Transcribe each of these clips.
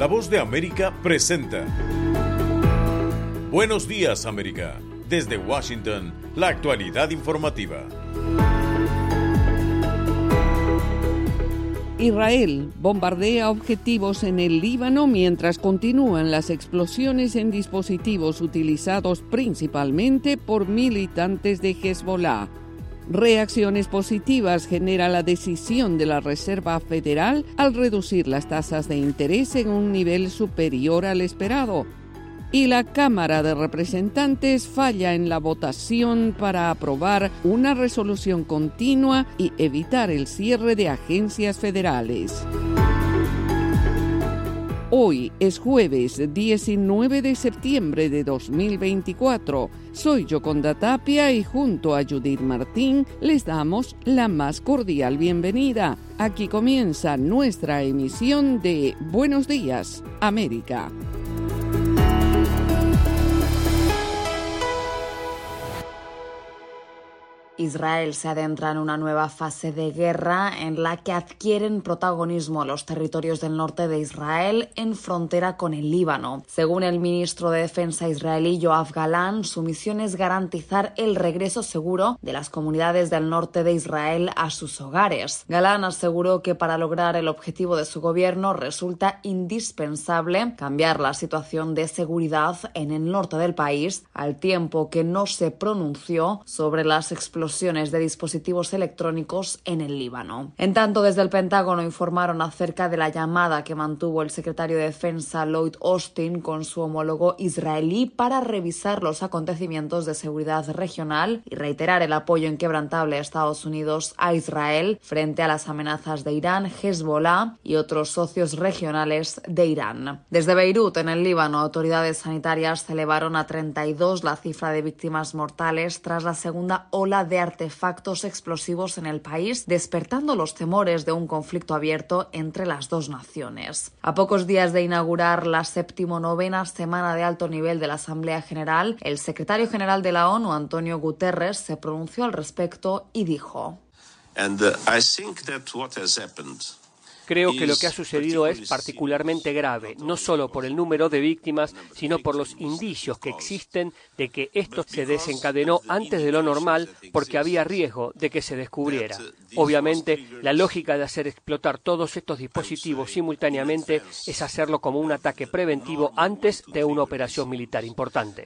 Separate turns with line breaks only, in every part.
La Voz de América presenta Buenos Días, América. Desde Washington, la actualidad informativa.
Israel bombardea objetivos en el Líbano mientras continúan las explosiones en dispositivos utilizados principalmente por militantes de Hezbollah. Reacciones positivas genera la decisión de la Reserva Federal al reducir las tasas de interés en un nivel superior al esperado. Y la Cámara de Representantes falla en la votación para aprobar una resolución continua y evitar el cierre de agencias federales. Hoy es jueves 19 de septiembre de 2024. Soy Yoconda Tapia y junto a Judith Martín les damos la más cordial bienvenida. Aquí comienza nuestra emisión de Buenos Días, América.
Israel se adentra en una nueva fase de guerra en la que adquieren protagonismo los territorios del norte de Israel en frontera con el Líbano. Según el ministro de Defensa israelí Yoav Galán, su misión es garantizar el regreso seguro de las comunidades del norte de Israel a sus hogares. Galán aseguró que para lograr el objetivo de su gobierno resulta indispensable cambiar la situación de seguridad en el norte del país, al tiempo que no se pronunció sobre las explosiones de dispositivos electrónicos en el Líbano. En tanto, desde el Pentágono informaron acerca de la llamada que mantuvo el secretario de Defensa Lloyd Austin con su homólogo israelí para revisar los acontecimientos de seguridad regional y reiterar el apoyo inquebrantable de Estados Unidos a Israel frente a las amenazas de Irán, Hezbollah y otros socios regionales de Irán. Desde Beirut, en el Líbano, autoridades sanitarias elevaron a 32 la cifra de víctimas mortales tras la segunda ola de artefactos explosivos en el país, despertando los temores de un conflicto abierto entre las dos naciones. A pocos días de inaugurar la 79ª semana de alto nivel de la Asamblea General, el secretario general de la ONU, Antonio Guterres, se pronunció al respecto y dijo:
Creo que lo que ha sucedido es particularmente grave, no solo por el número de víctimas, sino por los indicios que existen de que esto se desencadenó antes de lo normal porque había riesgo de que se descubriera. Obviamente, la lógica de hacer explotar todos estos dispositivos simultáneamente es hacerlo como un ataque preventivo antes de una operación militar importante.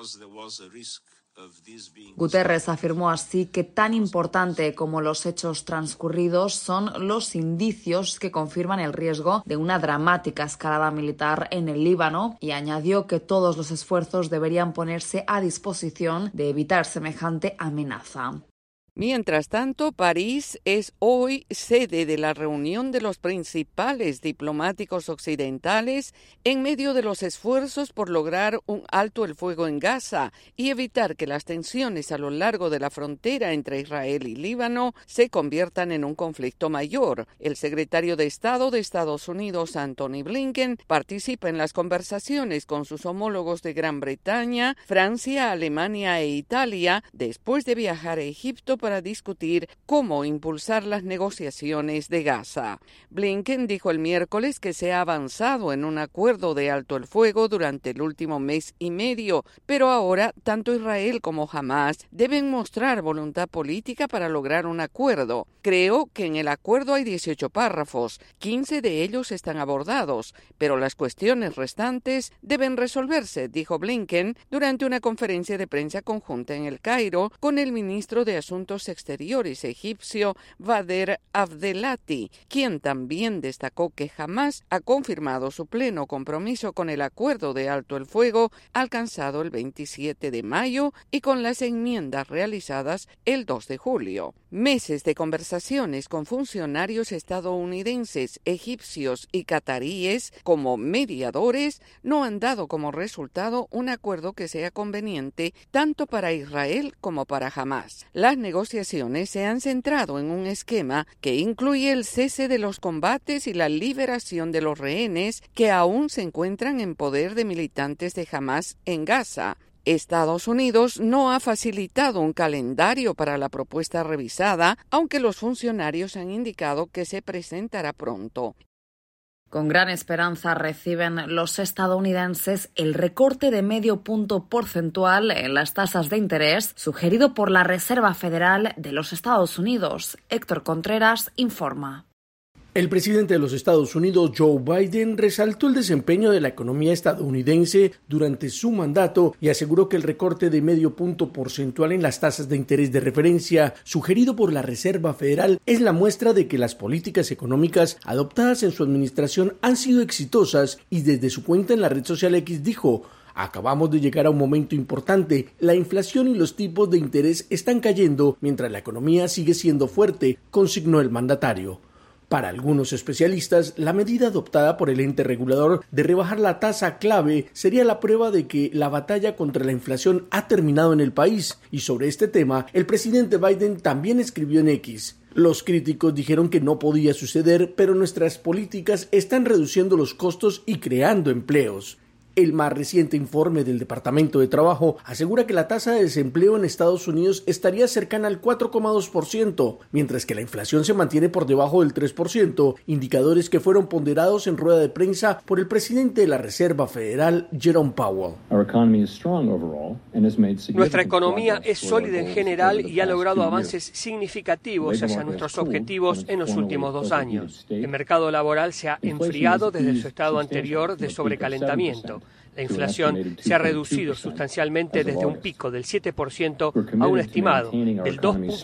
Guterres afirmó así que tan importante como los hechos transcurridos son los indicios que confirman el riesgo de una dramática escalada militar en el Líbano y añadió que todos los esfuerzos deberían ponerse a disposición de evitar semejante amenaza.
Mientras tanto, París es hoy sede de la reunión de los principales diplomáticos occidentales en medio de los esfuerzos por lograr un alto el fuego en Gaza y evitar que las tensiones a lo largo de la frontera entre Israel y Líbano se conviertan en un conflicto mayor. El secretario de Estado de Estados Unidos, Antony Blinken, participa en las conversaciones con sus homólogos de Gran Bretaña, Francia, Alemania e Italia después de viajar a Egipto para discutir cómo impulsar las negociaciones de Gaza. Blinken dijo el miércoles que se ha avanzado en un acuerdo de alto el fuego durante el último mes y medio, pero ahora tanto Israel como Hamás deben mostrar voluntad política para lograr un acuerdo. Creo que en el acuerdo hay 18 párrafos, 15 de ellos están abordados, pero las cuestiones restantes deben resolverse, dijo Blinken durante una conferencia de prensa conjunta en El Cairo con el ministro de Asuntos Exteriores egipcio Bader Abdelati, quien también destacó que Hamás ha confirmado su pleno compromiso con el acuerdo de alto el fuego alcanzado el 27 de mayo y con las enmiendas realizadas el 2 de julio. Meses de conversaciones con funcionarios estadounidenses, egipcios y cataríes como mediadores no han dado como resultado un acuerdo que sea conveniente tanto para Israel como para Hamás. Las negociaciones se han centrado en un esquema que incluye el cese de los combates y la liberación de los rehenes que aún se encuentran en poder de militantes de Hamás en Gaza. Estados Unidos no ha facilitado un calendario para la propuesta revisada, aunque los funcionarios han indicado que se presentará pronto.
Con gran esperanza reciben los estadounidenses el recorte de 0,5 punto porcentual en las tasas de interés sugerido por la Reserva Federal de los Estados Unidos. Héctor Contreras informa.
El presidente de los Estados Unidos, Joe Biden, resaltó el desempeño de la economía estadounidense durante su mandato y aseguró que el recorte de 0,5 punto porcentual en las tasas de interés de referencia sugerido por la Reserva Federal es la muestra de que las políticas económicas adoptadas en su administración han sido exitosas y desde su cuenta en la red social X dijo: acabamos de llegar a un momento importante, la inflación y los tipos de interés están cayendo mientras la economía sigue siendo fuerte, consignó el mandatario. Para algunos especialistas, la medida adoptada por el ente regulador de rebajar la tasa clave sería la prueba de que la batalla contra la inflación ha terminado en el país. Y sobre este tema, el presidente Biden también escribió en X: los críticos dijeron que no podía suceder, pero nuestras políticas están reduciendo los costos y creando empleos. El más reciente informe del Departamento de Trabajo asegura que la tasa de desempleo en Estados Unidos estaría cercana al 4,2%, mientras que la inflación se mantiene por debajo del 3%, indicadores que fueron ponderados en rueda de prensa por el presidente de la Reserva Federal, Jerome Powell.
Nuestra economía es sólida en general y ha logrado avances significativos hacia nuestros objetivos en los últimos 2 años. El mercado laboral se ha enfriado desde su estado anterior de sobrecalentamiento. La inflación se ha reducido sustancialmente desde un pico del 7% a un estimado del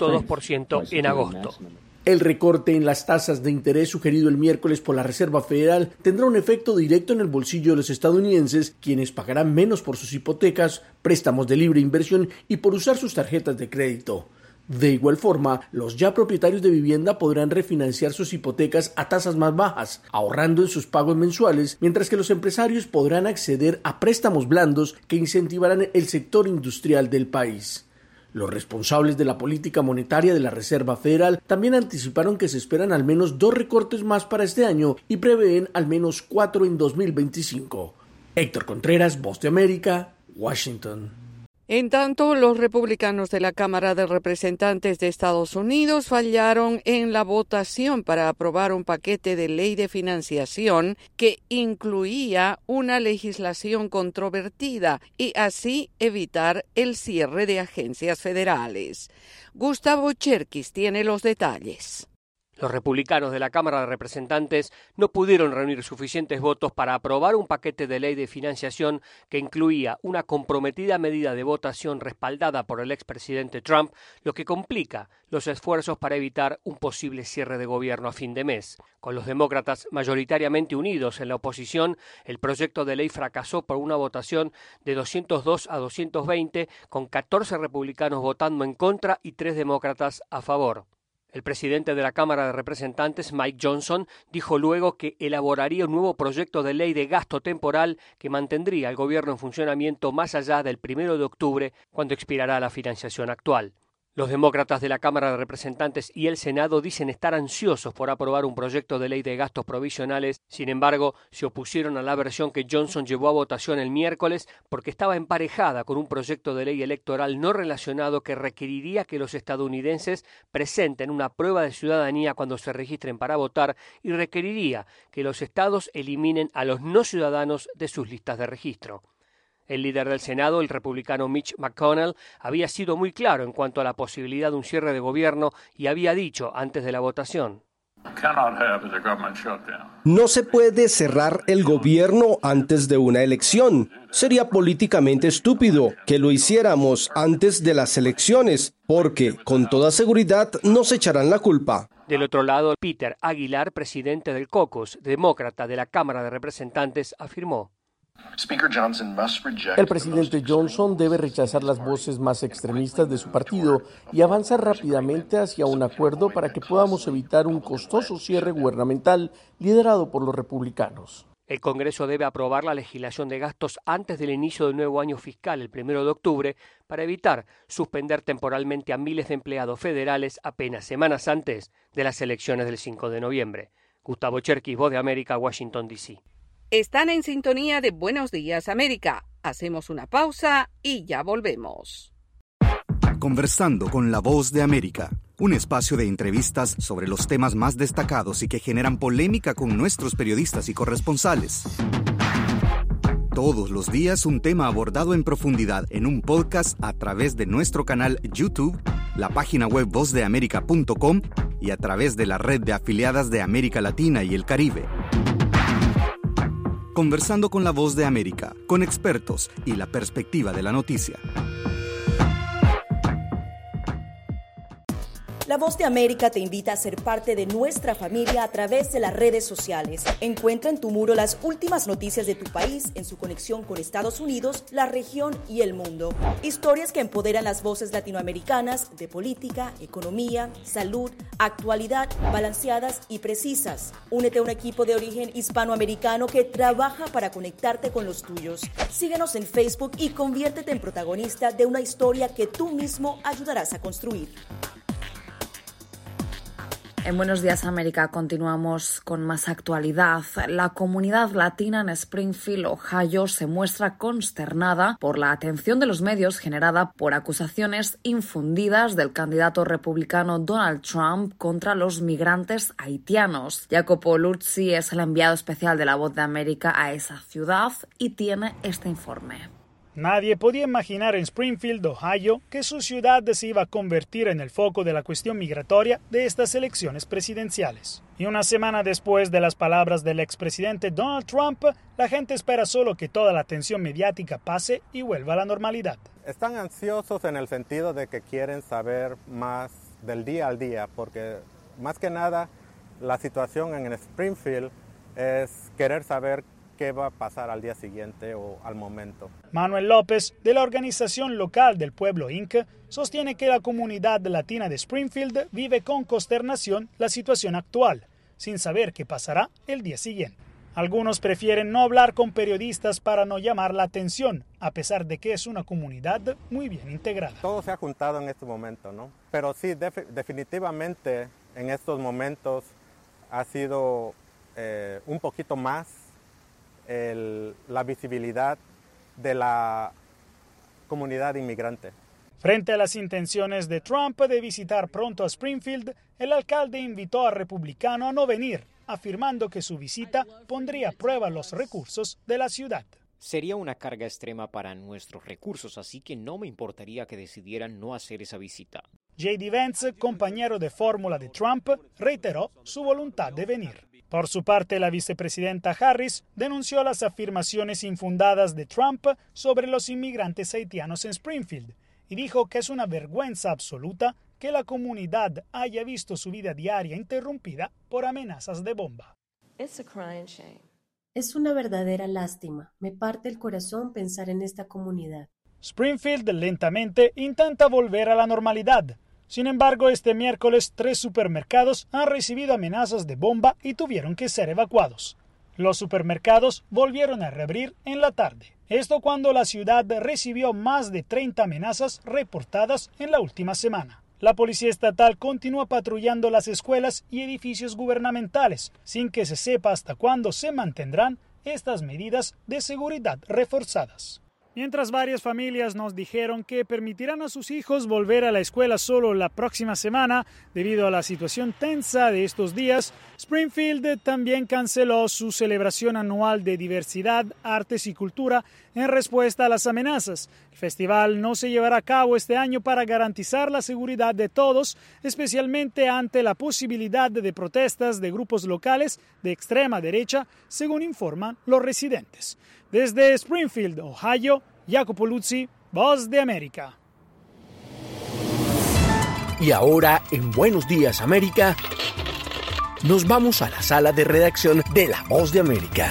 2,2% en agosto.
El recorte en las tasas de interés sugerido el miércoles por la Reserva Federal tendrá un efecto directo en el bolsillo de los estadounidenses, quienes pagarán menos por sus hipotecas, préstamos de libre inversión y por usar sus tarjetas de crédito. De igual forma, los ya propietarios de vivienda podrán refinanciar sus hipotecas a tasas más bajas, ahorrando en sus pagos mensuales, mientras que los empresarios podrán acceder a préstamos blandos que incentivarán el sector industrial del país. Los responsables de la política monetaria de la Reserva Federal también anticiparon que se esperan al menos 2 recortes más para este año y prevén al menos 4 en 2025. Héctor Contreras, Voz de América, Washington.
En tanto, los republicanos de la Cámara de Representantes de Estados Unidos fallaron en la votación para aprobar un paquete de ley de financiación que incluía una legislación controvertida y así evitar el cierre de agencias federales. Gustavo Cherkis tiene los detalles.
Los republicanos de la Cámara de Representantes no pudieron reunir suficientes votos para aprobar un paquete de ley de financiación que incluía una comprometida medida de votación respaldada por el expresidente Trump, lo que complica los esfuerzos para evitar un posible cierre de gobierno a fin de mes. Con los demócratas mayoritariamente unidos en la oposición, el proyecto de ley fracasó por una votación de 202 a 220, con 14 republicanos votando en contra y 3 demócratas a favor. El presidente de la Cámara de Representantes, Mike Johnson, dijo luego que elaboraría un nuevo proyecto de ley de gasto temporal que mantendría al gobierno en funcionamiento más allá del 1 de octubre, cuando expirará la financiación actual. Los demócratas de la Cámara de Representantes y el Senado dicen estar ansiosos por aprobar un proyecto de ley de gastos provisionales. Sin embargo, se opusieron a la versión que Johnson llevó a votación el miércoles porque estaba emparejada con un proyecto de ley electoral no relacionado que requeriría que los estadounidenses presenten una prueba de ciudadanía cuando se registren para votar y requeriría que los estados eliminen a los no ciudadanos de sus listas de registro. El líder del Senado, el republicano Mitch McConnell, había sido muy claro en cuanto a la posibilidad de un cierre de gobierno y había dicho antes de la votación:
no se puede cerrar el gobierno antes de una elección. Sería políticamente estúpido que lo hiciéramos antes de las elecciones, porque con toda seguridad nos echarán la culpa.
Del otro lado, Peter Aguilar, presidente del caucus demócrata de la Cámara de Representantes, afirmó:
el presidente Johnson debe rechazar las voces más extremistas de su partido y avanzar rápidamente hacia un acuerdo para que podamos evitar un costoso cierre gubernamental liderado por los republicanos.
El Congreso debe aprobar la legislación de gastos antes del inicio del nuevo año fiscal, el 1 de octubre, para evitar suspender temporalmente a miles de empleados federales apenas semanas antes de las elecciones del 5 de noviembre. Gustavo Cherkis, Voz de América, Washington, D.C.
Están en sintonía de Buenos Días América. Hacemos una pausa y ya volvemos.
Conversando con la Voz de América, un espacio de entrevistas sobre los temas más destacados y que generan polémica con nuestros periodistas y corresponsales. Todos los días un tema abordado en profundidad en un podcast a través de nuestro canal YouTube, la página web vozdeamerica.com y a través de la red de afiliadas de América Latina y el Caribe. Conversando con la Voz de América, con expertos y la perspectiva de la noticia.
La Voz de América te invita a ser parte de nuestra familia a través de las redes sociales. Encuentra en tu muro las últimas noticias de tu país en su conexión con Estados Unidos, la región y el mundo. Historias que empoderan las voces latinoamericanas de política, economía, salud, actualidad, balanceadas y precisas. Únete a un equipo de origen hispanoamericano que trabaja para conectarte con los tuyos. Síguenos en Facebook y conviértete en protagonista de una historia que tú mismo ayudarás a construir.
En Buenos Días América continuamos con más actualidad. La comunidad latina en Springfield, Ohio, se muestra consternada por la atención de los medios generada por acusaciones infundidas del candidato republicano Donald Trump contra los migrantes haitianos. Jacopo Luzzi es el enviado especial de La Voz de América a esa ciudad y tiene este informe.
Nadie podía imaginar en Springfield, Ohio, que su ciudad se iba a convertir en el foco de la cuestión migratoria de estas elecciones presidenciales. Y una semana después de las palabras del expresidente Donald Trump, la gente espera solo que toda la atención mediática pase y vuelva a la normalidad.
Están ansiosos en el sentido de que quieren saber más del día al día, porque más que nada la situación en Springfield es querer saber qué va a pasar al día siguiente o al momento.
Manuel López, de la organización local del Pueblo Inc., sostiene que la comunidad latina de Springfield vive con consternación la situación actual, sin saber qué pasará el día siguiente. Algunos prefieren no hablar con periodistas para no llamar la atención, a pesar de que es una comunidad muy bien integrada.
Todo se ha juntado en este momento, ¿no? Pero sí, definitivamente en estos momentos ha sido un poquito más la visibilidad de la comunidad inmigrante.
Frente a las intenciones de Trump de visitar pronto a Springfield, el alcalde invitó al republicano a no venir, afirmando que su visita pondría a prueba los recursos de la ciudad.
Sería una carga extrema para nuestros recursos, así que no me importaría que decidieran no hacer esa visita.
J.D. Vance, compañero de fórmula de Trump, reiteró su voluntad de venir. Por su parte, la vicepresidenta Harris denunció las afirmaciones infundadas de Trump sobre los inmigrantes haitianos en Springfield y dijo que es una vergüenza absoluta que la comunidad haya visto su vida diaria interrumpida por amenazas de bomba.
Es una verdadera lástima. Me parte el corazón pensar en esta comunidad.
Springfield lentamente intenta volver a la normalidad. Sin embargo, este miércoles 3 supermercados han recibido amenazas de bomba y tuvieron que ser evacuados. Los supermercados volvieron a reabrir en la tarde. Esto cuando la ciudad recibió más de 30 amenazas reportadas en la última semana. La policía estatal continúa patrullando las escuelas y edificios gubernamentales, sin que se sepa hasta cuándo se mantendrán estas medidas de seguridad reforzadas. Mientras varias familias nos dijeron que permitirán a sus hijos volver a la escuela solo la próxima semana debido a la situación tensa de estos días, Springfield también canceló su celebración anual de diversidad, artes y cultura en respuesta a las amenazas. El festival no se llevará a cabo este año para garantizar la seguridad de todos, especialmente ante la posibilidad de protestas de grupos locales de extrema derecha, según informan los residentes. Desde Springfield, Ohio, Jacopo Luzzi, Voz de América.
Y ahora, en Buenos Días América, nos vamos a la sala de redacción de La Voz de América.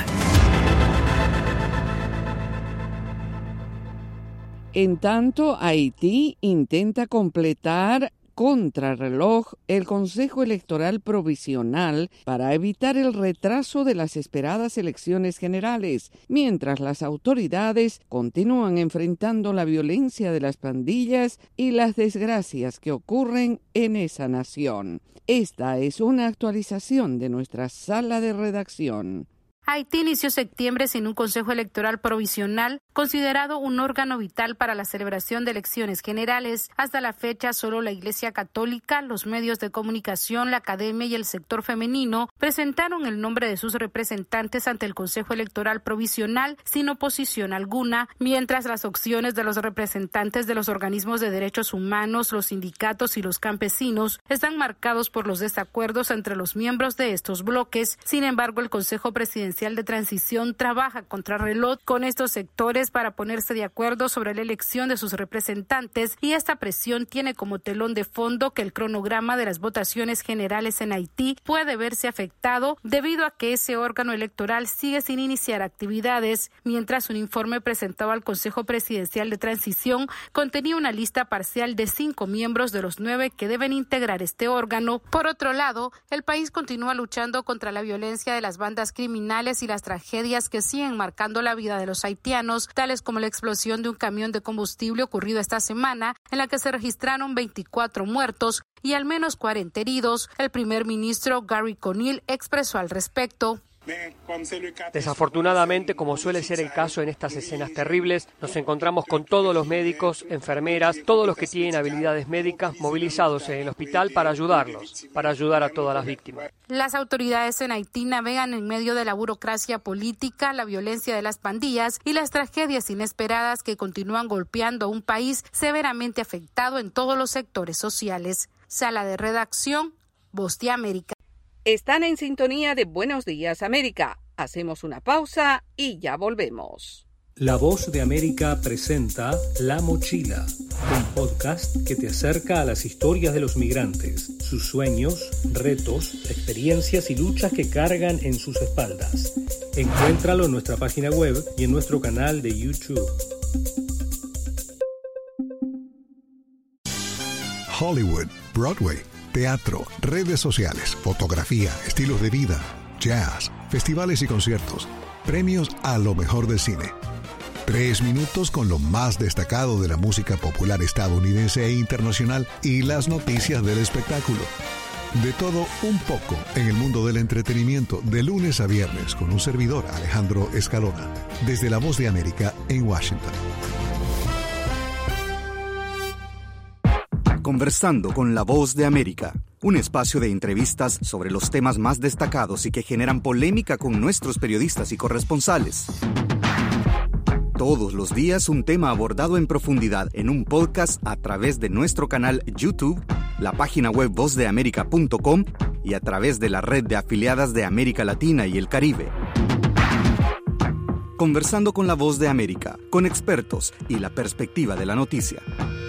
En tanto, Haití intenta completar contrarreloj el Consejo Electoral Provisional para evitar el retraso de las esperadas elecciones generales, mientras las autoridades continúan enfrentando la violencia de las pandillas y las desgracias que ocurren en esa nación. Esta es una actualización de nuestra sala de redacción.
Haití inició septiembre sin un Consejo Electoral Provisional, considerado un órgano vital para la celebración de elecciones generales. Hasta la fecha, solo la Iglesia Católica, los medios de comunicación, la academia y el sector femenino presentaron el nombre de sus representantes ante el Consejo Electoral Provisional sin oposición alguna, mientras las opciones de los representantes de los organismos de derechos humanos, los sindicatos y los campesinos están marcados por los desacuerdos entre los miembros de estos bloques. Sin embargo, el Consejo Presidencial de Transición trabaja contrarreloj con estos sectores para ponerse de acuerdo sobre la elección de sus representantes, y esta presión tiene como telón de fondo que el cronograma de las votaciones generales en Haití puede verse afectado debido a que ese órgano electoral sigue sin iniciar actividades, mientras un informe presentado al Consejo Presidencial de Transición contenía una lista parcial de 5 miembros de los 9 que deben integrar este órgano. Por otro lado, el país continúa luchando contra la violencia de las bandas criminales y las tragedias que siguen marcando la vida de los haitianos, tales como la explosión de un camión de combustible ocurrido esta semana, en la que se registraron 24 muertos y al menos 40 heridos. El primer ministro Gary Conille expresó al respecto.
Desafortunadamente, como suele ser el caso en estas escenas terribles, nos encontramos con todos los médicos, enfermeras, todos los que tienen habilidades médicas movilizados en el hospital para ayudarlos, para ayudar a todas las víctimas.
Las autoridades en Haití navegan en medio de la burocracia política, la violencia de las pandillas y las tragedias inesperadas que continúan golpeando a un país severamente afectado en todos los sectores sociales. Sala de redacción, Voz de América.
Están en sintonía de Buenos Días América. Hacemos una pausa y ya volvemos.
La Voz de América presenta La Mochila, un podcast que te acerca a las historias de los migrantes, sus sueños, retos, experiencias y luchas que cargan en sus espaldas. Encuéntralo en nuestra página web y en nuestro canal de YouTube.
Hollywood, Broadway, teatro, redes sociales, fotografía, estilos de vida, jazz, festivales y conciertos, premios a lo mejor del cine. 3 minutos con lo más destacado de la música popular estadounidense e internacional y las noticias del espectáculo. De todo un poco en el mundo del entretenimiento, de lunes a viernes con un servidor, Alejandro Escalona, desde La Voz de América en Washington.
Conversando con La Voz de América, un espacio de entrevistas sobre los temas más destacados y que generan polémica con nuestros periodistas y corresponsales. Todos los días un tema abordado en profundidad en un podcast a través de nuestro canal YouTube, la página web vozdeamerica.com y a través de la red de afiliadas de América Latina y el Caribe. Conversando con La Voz de América, con expertos y la perspectiva de la noticia.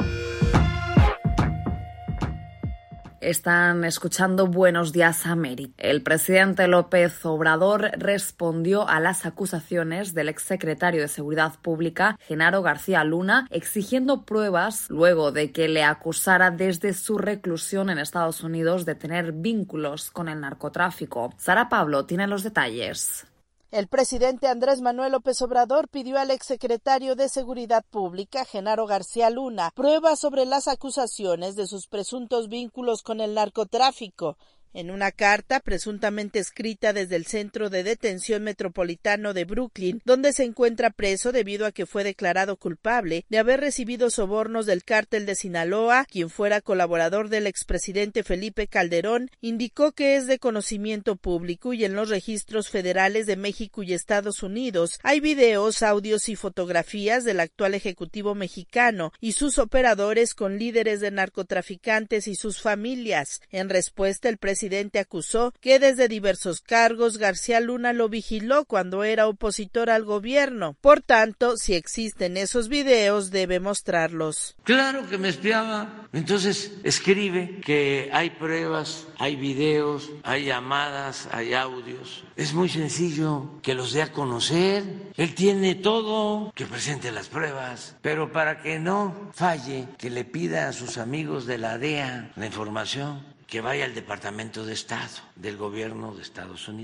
Están escuchando Buenos Días América. El presidente López Obrador respondió a las acusaciones del exsecretario de Seguridad Pública, Genaro García Luna, exigiendo pruebas luego de que le acusara desde su reclusión en Estados Unidos de tener vínculos con el narcotráfico. Sara Pablo tiene los detalles.
El presidente Andrés Manuel López Obrador pidió al exsecretario de Seguridad Pública, Genaro García Luna, pruebas sobre las acusaciones de sus presuntos vínculos con el narcotráfico. En una carta presuntamente escrita desde el Centro de Detención Metropolitano de Brooklyn, donde se encuentra preso debido a que fue declarado culpable de haber recibido sobornos del cártel de Sinaloa, quien fuera colaborador del expresidente Felipe Calderón, indicó que es de conocimiento público y en los registros federales de México y Estados Unidos hay videos, audios y fotografías del actual ejecutivo mexicano y sus operadores con líderes de narcotraficantes y sus familias. En respuesta, el presidente acusó que desde diversos cargos García Luna lo vigiló cuando era opositor al gobierno. Por tanto, si existen esos videos, debe mostrarlos.
Claro que me espiaba. Entonces escribe que hay pruebas, hay videos, hay llamadas, hay audios. Es muy sencillo que los dé a conocer. Él tiene todo, que presente las pruebas. Pero para que no falle, que le pida a sus amigos de la DEA la información, que vaya al Departamento de Estado del Gobierno de Estados Unidos.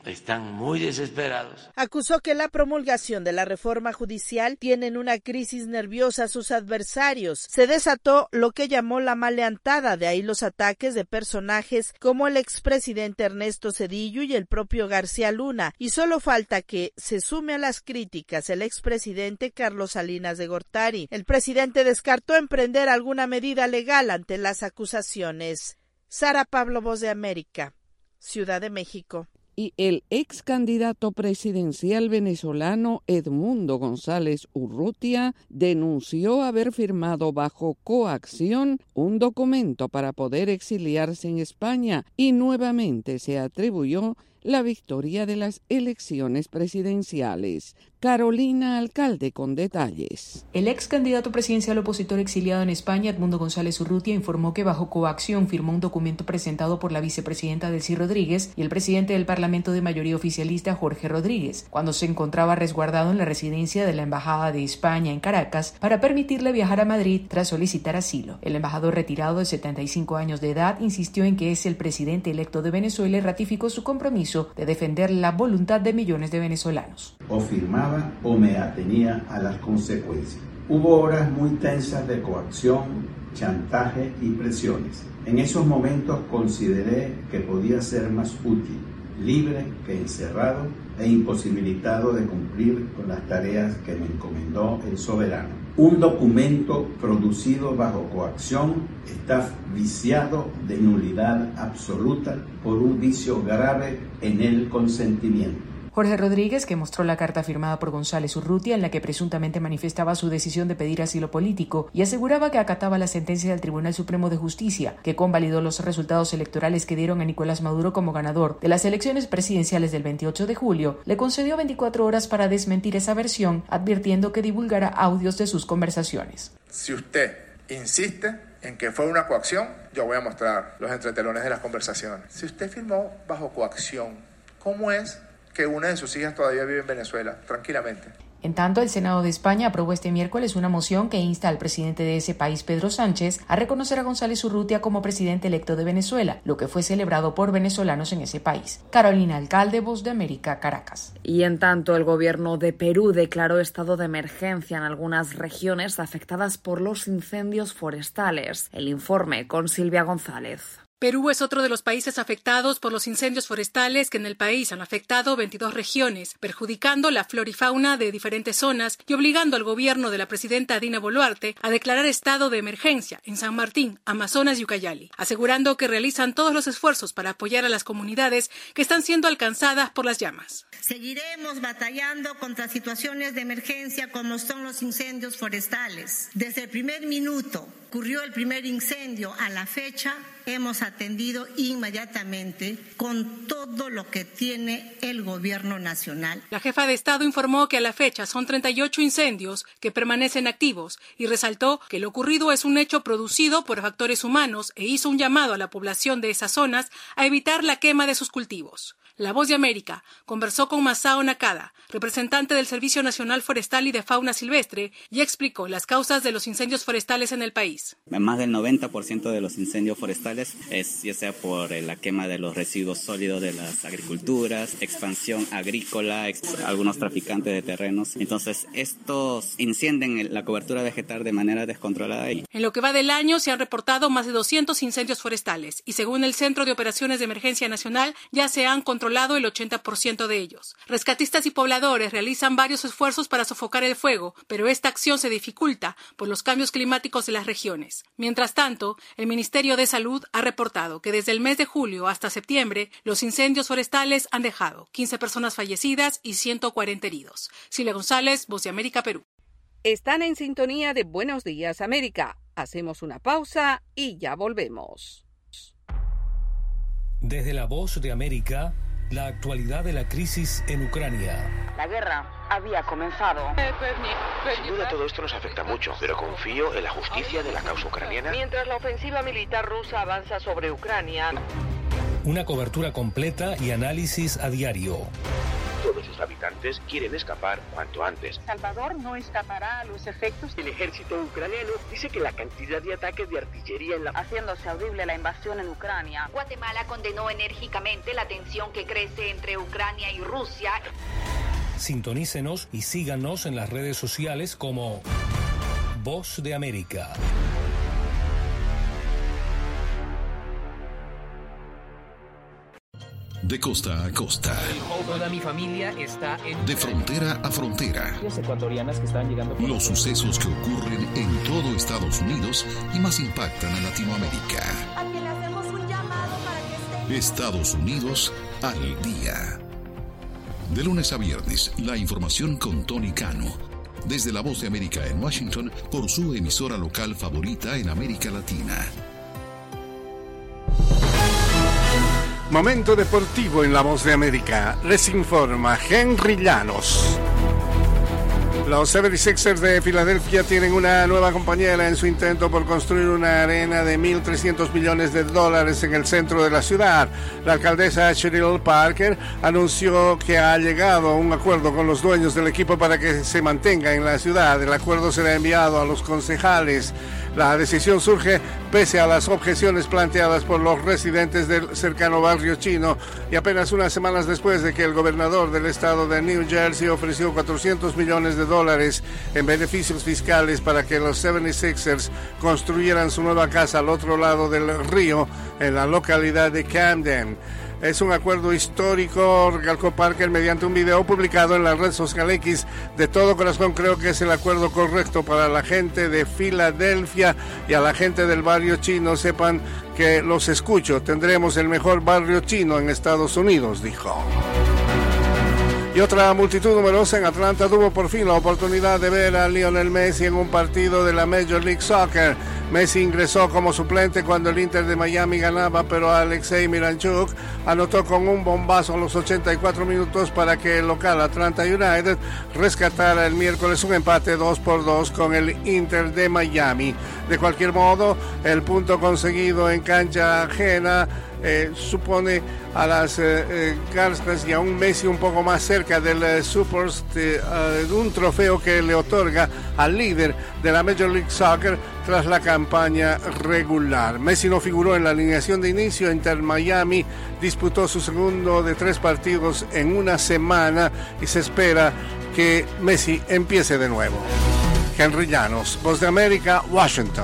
están muy desesperados.
Acusó que la promulgación de la reforma judicial tiene en una crisis nerviosa a sus adversarios. Se desató lo que llamó la maleantada, de ahí los ataques de personajes como el expresidente Ernesto Zedillo y el propio García Luna, y solo falta que se sume a las críticas el expresidente Carlos Salinas de Gortari. El presidente descartó emprender alguna medida legal ante las acusaciones. Sara Pablo, Voz de América, Ciudad de México.
Y el ex candidato presidencial venezolano Edmundo González Urrutia denunció haber firmado bajo coacción un documento para poder exiliarse en España y nuevamente se atribuyó la victoria de las elecciones presidenciales. Carolina Alcalde con detalles.
El ex candidato presidencial opositor exiliado en España, Edmundo González Urrutia, informó que bajo coacción firmó un documento presentado por la vicepresidenta Delcy Rodríguez y el presidente del Parlamento de mayoría oficialista, Jorge Rodríguez, cuando se encontraba resguardado en la residencia de la Embajada de España en Caracas para permitirle viajar a Madrid tras solicitar asilo. El embajador retirado de 75 años de edad insistió en que es el presidente electo de Venezuela y ratificó su compromiso de defender la voluntad de millones de venezolanos.
O firmaba o me atenía a las consecuencias. Hubo horas muy tensas de coacción, chantaje y presiones. En esos momentos consideré que podía ser más útil, libre que encerrado e imposibilitado de cumplir con las tareas que me encomendó el soberano. Un documento producido bajo coacción está viciado de nulidad absoluta por un vicio grave en el consentimiento.
Jorge Rodríguez, que mostró la carta firmada por González Urrutia en la que presuntamente manifestaba su decisión de pedir asilo político y aseguraba que acataba la sentencia del Tribunal Supremo de Justicia, que convalidó los resultados electorales que dieron a Nicolás Maduro como ganador de las elecciones presidenciales del 28 de julio, le concedió 24 horas para desmentir esa versión, advirtiendo que divulgará audios de sus conversaciones.
Si usted insiste en que fue una coacción, yo voy a mostrar los entretelones de las conversaciones. Si usted firmó bajo coacción, ¿cómo es que una de sus hijas todavía vive en Venezuela, tranquilamente?
En tanto, el Senado de España aprobó este miércoles una moción que insta al presidente de ese país, Pedro Sánchez, a reconocer a González Urrutia como presidente electo de Venezuela, lo que fue celebrado por venezolanos en ese país. Carolina Alcalde, Voz de América, Caracas.
Y en tanto, el gobierno de Perú declaró estado de emergencia en algunas regiones afectadas por los incendios forestales. El informe con Silvia González.
Perú es otro de los países afectados por los incendios forestales que en el país han afectado 22 regiones, perjudicando la flora y fauna de diferentes zonas y obligando al gobierno de la presidenta Dina Boluarte a declarar estado de emergencia en San Martín, Amazonas y Ucayali, asegurando que realizan todos los esfuerzos para apoyar a las comunidades que están siendo alcanzadas por las llamas.
Seguiremos batallando contra situaciones de emergencia como son los incendios forestales. Desde el primer minuto ocurrió el primer incendio a la fecha, hemos atendido inmediatamente con todo lo que tiene el gobierno nacional.
La jefa de Estado informó que a la fecha son 38 incendios que permanecen activos y resaltó que lo ocurrido es un hecho producido por factores humanos e hizo un llamado a la población de esas zonas a evitar la quema de sus cultivos. La Voz de América conversó con Masao Nakada, representante del Servicio Nacional Forestal y de Fauna Silvestre, y explicó las causas de los incendios forestales en el país.
Más del 90% de los incendios forestales es ya sea por la quema de los residuos sólidos de las agriculturas, expansión agrícola, algunos traficantes de terrenos. Entonces, estos incendian la cobertura vegetal de manera descontrolada.
En lo que va del año se han reportado más de 200 incendios forestales y según el Centro de Operaciones de Emergencia Nacional ya se han controlado el 80% de ellos. Rescatistas y pobladores realizan varios esfuerzos para sofocar el fuego, pero esta acción se dificulta por los cambios climáticos de las regiones. Mientras tanto, el Ministerio de Salud ha reportado que desde el mes de julio hasta septiembre, los incendios forestales han dejado 15 personas fallecidas y 140 heridos. Silvia González, Voz de América, Perú.
Están en sintonía de Buenos Días, América. Hacemos una pausa y ya volvemos.
Desde la Voz de América, la actualidad de la crisis en Ucrania.
La guerra había comenzado.
Sin duda todo esto nos afecta mucho, pero confío en la justicia de la causa ucraniana.
Mientras la ofensiva militar rusa avanza sobre Ucrania.
Una cobertura completa y análisis a diario.
Todos habitantes quieren escapar cuanto antes.
Salvador no escapará a los efectos.
El ejército ucraniano dice que la cantidad de ataques de artillería
haciéndose audible la invasión en Ucrania.
Guatemala condenó enérgicamente la tensión que crece entre Ucrania y Rusia.
Sintonícenos y síganos en las redes sociales como Voz de América.
De costa a costa.
Toda mi familia está
de frontera a frontera.
Ecuatorianas que están llegando por
los sucesos que ocurren en todo Estados Unidos y más impactan a Latinoamérica.
A quien le hacemos un llamado para que esté.
Estados Unidos al día. De lunes a viernes, la información con Tony Cano. Desde La Voz de América en Washington, por su emisora local favorita en América Latina.
Momento deportivo en La Voz de América. Les informa Henry Llanos. Los 76ers de Filadelfia tienen una nueva compañera en su intento por construir una arena de $1.300 millones en el centro de la ciudad. La alcaldesa Cheryl Parker anunció que ha llegado a un acuerdo con los dueños del equipo para que se mantenga en la ciudad. El acuerdo será enviado a los concejales. La decisión surge pese a las objeciones planteadas por los residentes del cercano barrio chino y apenas unas semanas después de que el gobernador del estado de New Jersey ofreció $400 millones en beneficios fiscales para que los 76ers construyeran su nueva casa al otro lado del río en la localidad de Camden. Es un acuerdo histórico, recalcó Parker mediante un video publicado en la red social X. De todo corazón creo que es el acuerdo correcto para la gente de Filadelfia y a la gente del barrio chino. Sepan que los escucho. Tendremos el mejor barrio chino en Estados Unidos, dijo. Y otra multitud numerosa en Atlanta tuvo por fin la oportunidad de ver a Lionel Messi en un partido de la Major League Soccer. Messi ingresó como suplente cuando el Inter de Miami ganaba, pero Alexei Miranchuk anotó con un bombazo a los 84 minutos para que el local Atlanta United rescatara el miércoles un empate 2-2 con el Inter de Miami. De cualquier modo, el punto conseguido en cancha ajena supone a las Garzas y a un Messi un poco más cerca del Supers de un trofeo que le otorga al líder de la Major League Soccer tras la campaña regular. Messi no figuró en la alineación de inicio. Inter Miami disputó su segundo de 3 partidos en una semana y se espera que Messi empiece de nuevo. Henry Llanos, Voz de América, Washington.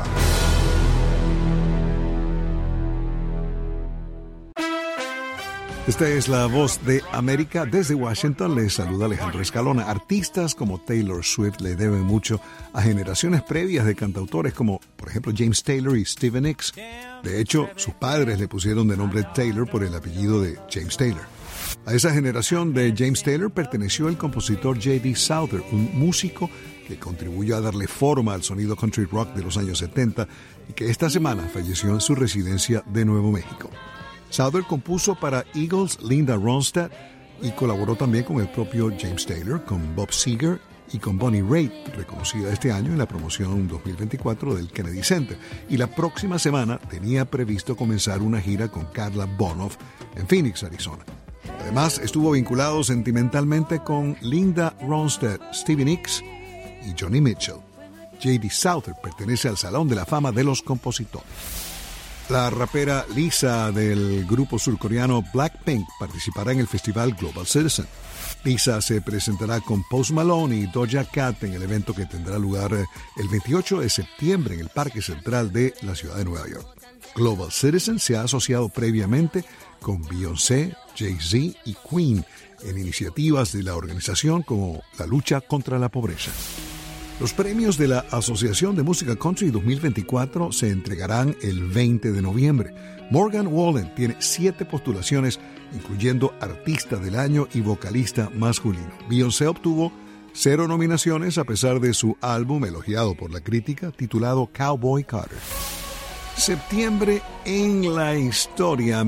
Esta es la Voz de América. Desde Washington les saluda Alejandro Escalona. Artistas como Taylor Swift le deben mucho a generaciones previas de cantautores como, por ejemplo, James Taylor y Stevie Nicks. De hecho, sus padres le pusieron de nombre Taylor por el apellido de James Taylor. A esa generación de James Taylor perteneció el compositor J.D. Souther, un músico que contribuyó a darle forma al sonido country rock de los años 70 y que esta semana falleció en su residencia de Nuevo México. Souther compuso para Eagles, Linda Ronstadt y colaboró también con el propio James Taylor, con Bob Seger y con Bonnie Raitt, reconocida este año en la promoción 2024 del Kennedy Center. Y la próxima semana tenía previsto comenzar una gira con Carla Bonoff en Phoenix, Arizona. Además, estuvo vinculado sentimentalmente con Linda Ronstadt, Stevie Nicks y Johnny Mitchell. J.D. Souther pertenece al Salón de la Fama de los Compositores. La rapera Lisa del grupo surcoreano Blackpink participará en el festival Global Citizen. Lisa se presentará con Post Malone y Doja Cat en el evento que tendrá lugar el 28 de septiembre en el Parque Central de la ciudad de Nueva York. Global Citizen se ha asociado previamente con Beyoncé, Jay-Z y Queen en iniciativas de la organización como la lucha contra la pobreza. Los premios de la Asociación de Música Country 2024 se entregarán el 20 de noviembre. Morgan Wallen tiene 7 postulaciones, incluyendo Artista del Año y Vocalista Masculino. Beyoncé obtuvo 0 nominaciones a pesar de su álbum elogiado por la crítica titulado Cowboy Carter. Septiembre en la historia,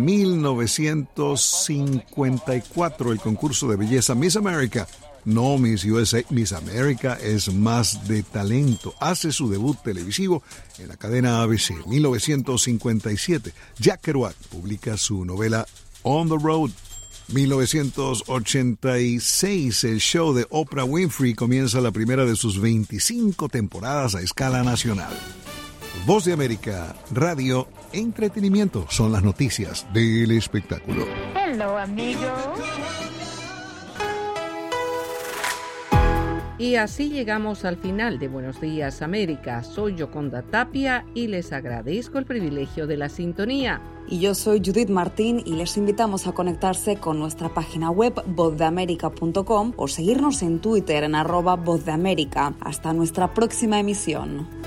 1954, el concurso de belleza Miss America. No Miss USA, Miss America es más de talento. Hace su debut televisivo en la cadena ABC. 1957, Jack Kerouac publica su novela On the Road. 1986, el show de Oprah Winfrey comienza la primera de sus 25 temporadas a escala nacional. Voz de América, radio, entretenimiento son las noticias del espectáculo.
Hello, amigo.
Y así llegamos al final de Buenos Días América. Soy Yoconda Tapia y les agradezco el privilegio de la sintonía.
Y yo soy Judith Martín y les invitamos a conectarse con nuestra página web vozdeamerica.com o seguirnos en Twitter en @vozdeamerica. Hasta nuestra próxima emisión.